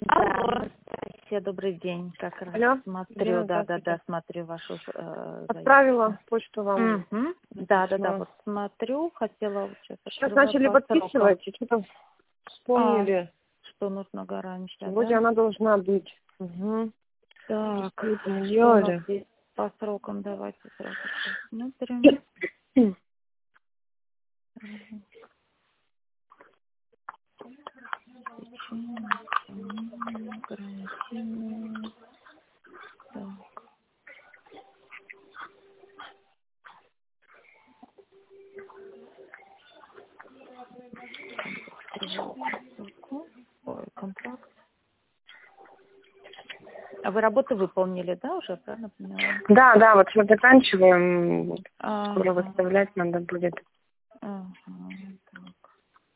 Алло. Все, добрый день. Как раз Алло. смотрю, да, смотрю вашу Отправила почту вам. Да, вот смотрю, хотела сейчас. Сейчас начали подписывать, и что-то вспомнили. Что нужно гарантия, Сегодня да? она должна быть. Угу. Так, что мы что у делали? нас здесь по срокам, давайте сразу посмотрим. Карантинные. Так. Ой, контракт. А вы работу выполнили, да, уже, правильно поняла? Да, вот мы заканчиваем. Ага. Скоро выставлять надо будет. Ага, так.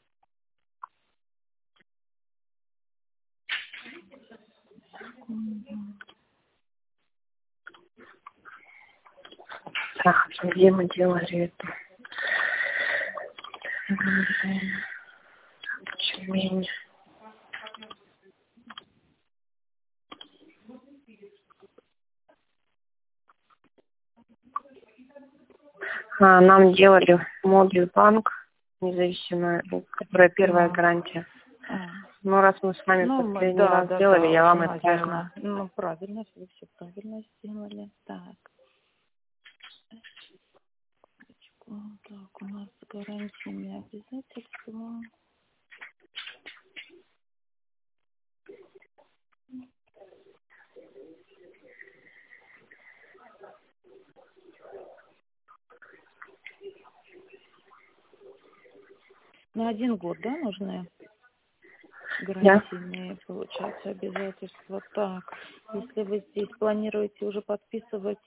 Так, где мы делали это? Тюмень. Нам делали мобиль банк, независимая, которая первая гарантия. Ну, раз мы с вами последний раз делали, я вам отправила. Ну, правильно, вы все правильно сделали. Так. Так, у нас гарантийные обязательства. На 1 год, да, нужны гарантийные, получается, обязательства. Так, если вы здесь планируете уже подписывать,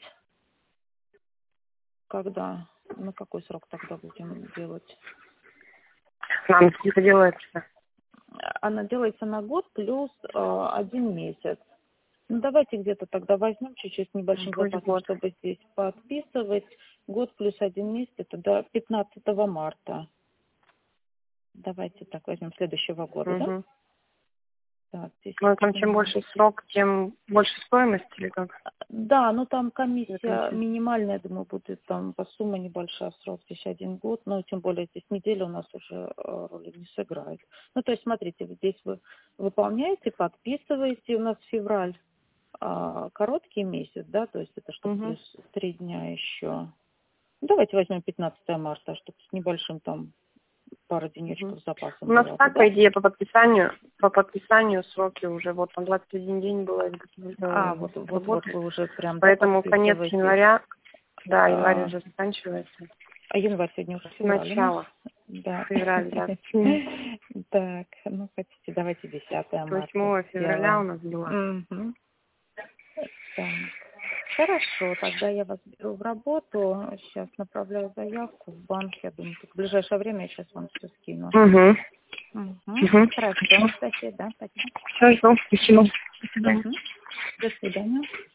когда? На какой срок тогда будем делать? Нам это делается. Она делается на год плюс 1 месяц. Ну, давайте где-то тогда возьмем чуть-чуть с небольшим запасом, чтобы здесь подписывать. Год плюс 1 месяц, это до 15 марта. Давайте так возьмем следующего года, да? Так, здесь там чем больше срок, тем больше стоимость или как? Да, ну там комиссия минимальная, думаю, будет там по сумме небольшая, срок здесь 1 год, но тем более здесь неделя у нас уже роли не сыграет. Ну, то есть, смотрите, здесь вы выполняете, подписываете, у нас февраль короткий месяц, да, то есть это что плюс 3 дня еще. Давайте возьмем 15 марта, чтобы с небольшим там пару денечков с запасом. У нас так, по идее, по подписанию сроки уже, вот там 21 день было. Вот вы уже прям. Поэтому конец января, январь уже заканчивается. А январь сегодня уже февраль. Начало. Да. Февраль, да. Так, ну хотите, давайте 10 марта. 8 февраля у нас было. Так. Хорошо, тогда я вас беру в работу. Сейчас направляю заявку в банк. Я думаю, в ближайшее время я сейчас вам все скину. Хорошо, спасибо. Хорошо, спасибо. До свидания.